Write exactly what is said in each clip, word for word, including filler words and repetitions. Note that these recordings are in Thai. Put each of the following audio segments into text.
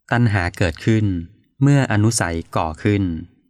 ตัณหาเกิดขึ้นเมื่ออนุสัยก่อขึ้น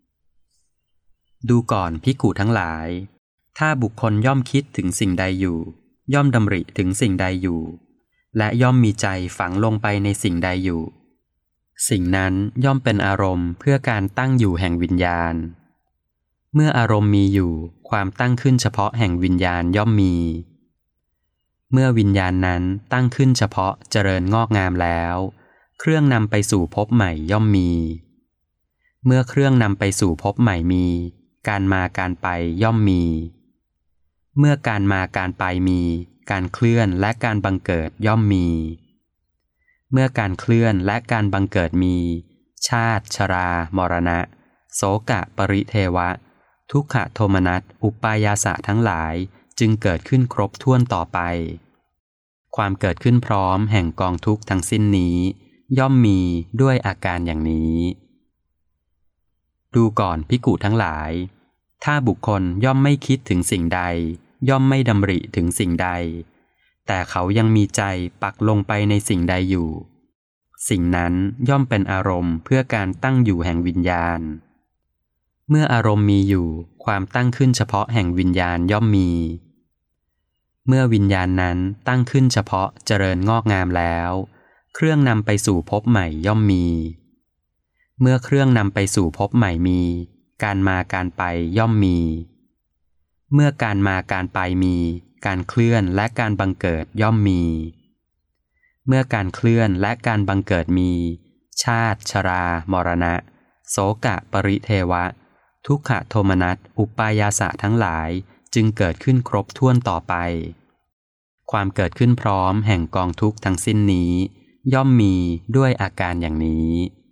ดูก่อนภิกขุทั้งหลายถ้าบุคคลย่อมคิดถึงสิ่งใดอยู่ย่อมดำริถึงสิ่งใดอยู่และย่อมมีใจฝังลงไปในสิ่งใดอยู่สิ่งนั้นย่อมเป็นอารมณ์เพื่อการตั้งอยู่แห่งวิญญาณเมื่ออารมณ์มีอยู่ความตั้งขึ้นเฉพาะแห่งวิญญาณย่อมมีเมื่อวิญญาณนั้นตั้งขึ้นเฉพาะเจริญงอกงามแล้วเครื่องนำไปสู่ภพใหม่ย่อมมีเมื่อเครื่องนำไปสู่ภพใหม่มีการมาการไปย่อมมีเมื่อการมาการไปมีการเคลื่อนและการบังเกิดย่อมมีเมื่อการเคลื่อนและการบังเกิดมีชาติชรามรณะโสกะปริเทวะทุกขโทมนัสอุปายาสะทั้งหลายจึงเกิดขึ้นครบถ้วนต่อไปความเกิดขึ้นพร้อมแห่งกองทุกข์ทั้งสิ้นนี้ย่อมมีด้วยอาการอย่างนี้ดูก่อนภิกขุทั้งหลายถ้าบุคคลย่อมไม่คิดถึงสิ่งใดย่อมไม่ดำริถึงสิ่งใดแต่เขายังมีใจปักลงไปในสิ่งใดอยู่สิ่งนั้นย่อมเป็นอารมณ์เพื่อการตั้งอยู่แห่งวิญญาณเมื่ออารมณ์มีอยู่ความตั้งขึ้นเฉพาะแห่งวิญญาณย่อมมีเมื่อวิญญาณนั้นตั้งขึ้นเฉพาะเจริญงอกงามแล้วเครื่องนำไปสู่ภพใหม่ย่อมมีเมื่อเครื่องนำไปสู่ภพใหม่มีการมาการไปย่อมมีเมื่อการมาการไปมีการเคลื่อนและการบังเกิดย่อมมีเมื่อการเคลื่อนและการบังเกิดมีชาติชรามรณะโสกะปริเทวะทุกขโทมนัสอุปายาสะทั้งหลายจึงเกิดขึ้นครบถ้วนต่อไปความเกิดขึ้นพร้อมแห่งกองทุกข์ทั้งสิ้นนี้ย่อมมีด้วยอาการอย่างนี้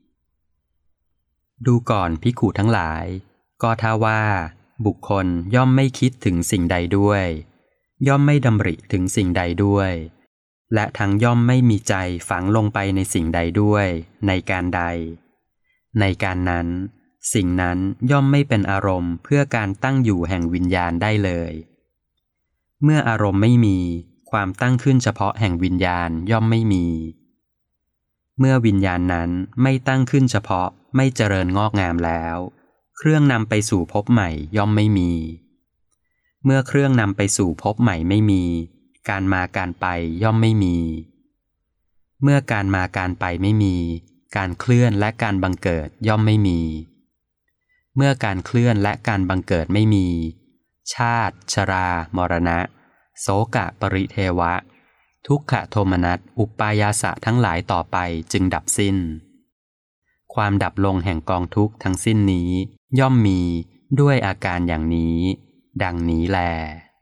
ดูก่อนภิกขุทั้งหลายก็ถ้าว่าบุคคลย่อมไม่คิดถึงสิ่งใดด้วยย่อมไม่ดำริถึงสิ่งใดด้วยและทั้งย่อมไม่มีใจฝังลงไปในสิ่งใดด้วยในการใดในการนั้นสิ่งนั้นย่อมไม่เป็นอารมณ์เพื่อการตั้งอยู่แห่งวิญญาณได้เลยเมื่ออารมณ์ไม่มีความตั้งขึ้นเฉพาะแห่งวิญญาณย่อมไม่มีเมื่อวิญญาณนั้นไม่ตั้งขึ้นเฉพาะไม่เจริญงอกงามแล้วเครื่องนำไปสู่ภพใหม่ย่อมไม่มีเมื่อเครื่องนำไปสู่ภพใหม่ไม่มีการมาการไปย่อมไม่มีเมื่อการมาการไปไม่มีการเคลื่อนและการบังเกิดย่อมไม่มีเมื่อการเคลื่อนและการบังเกิดไม่มีชาติชรามรณะโสกะปริเทวะทุกขโทมนัสอุปายาสะทั้งหลายต่อไปจึงดับสิ้นความดับลงแห่งกองทุกข์ทั้งสิ้นนี้ย่อมมีด้วยอาการอย่างนี้ดังนี้แล